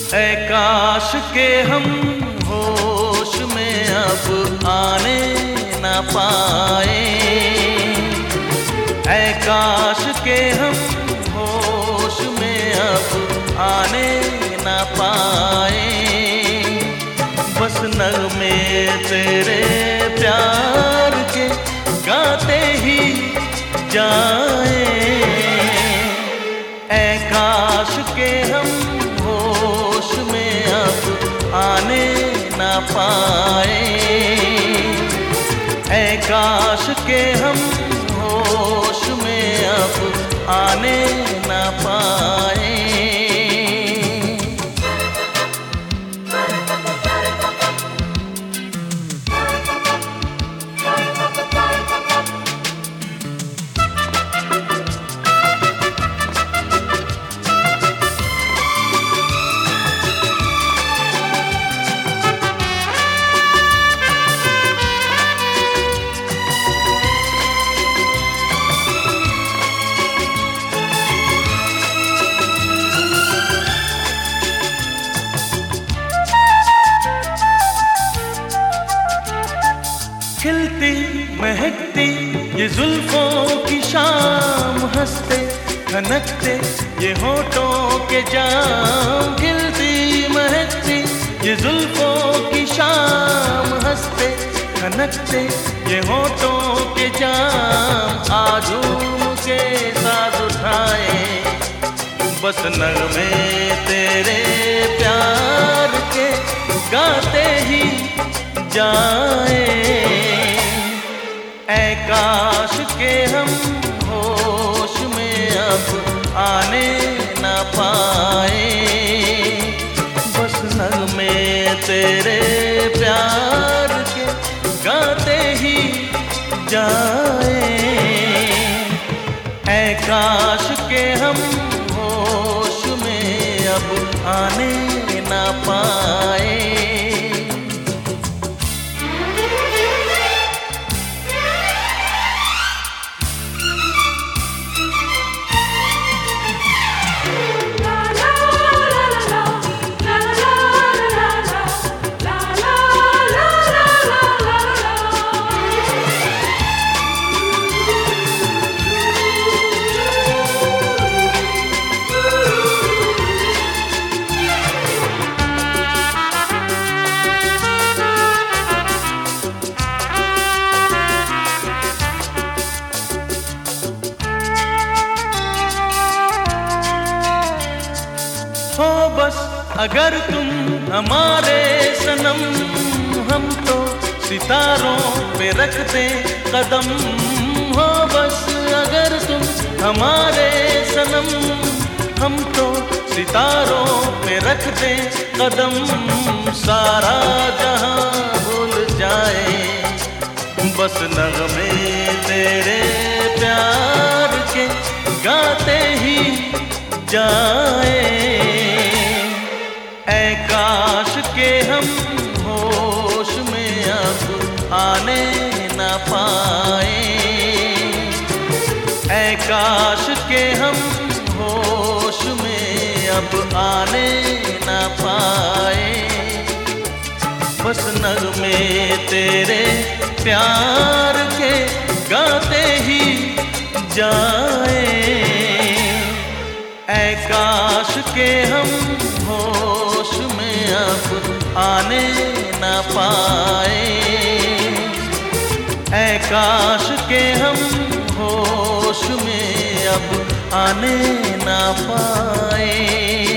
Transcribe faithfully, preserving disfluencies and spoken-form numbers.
ऐ काश के हम होश में अब आने न पाए, ऐ काश के हम होश में अब आने न पाए। बस नगमे तेरे प्यार के गाते ही जाए, ऐ काश के हम होश में अब आने न पाए, ऐ काश के हम होश में अब आने न पाए। खिलती महकती ये जुल्फों की शाम, हंसते खनकते ये होठों के जाम। खिलती महकती ये जुल्फों की शाम, हंसते खनकते ये होठों के जाम। आजूम के साथ उठाए बस नगमे तेरे प्यार के गाते ही जाए, ऐ काश के हम होश में अब आने न पाए। बस नगमे तेरे प्यार के गाते ही जाए, ऐ काश के हम होश में अब आने न पाए। हो बस अगर तुम हमारे सनम, हम तो सितारों पे रखते कदम। हो बस अगर तुम हमारे सनम, हम तो सितारों पे रखते कदम। सारा जहां भूल जाए बस नगमे तेरे प्यार के गाते ही जाए, ऐ काश के हम होश में अब आने न पाए, ऐ काश के हम होश में अब आने न पाए। बस नगमे तेरे प्यार के गाते ही जाए, ऐ काश के हम होश में अब आने न पाए, ऐ काश के हम होश में अब आने न पाए।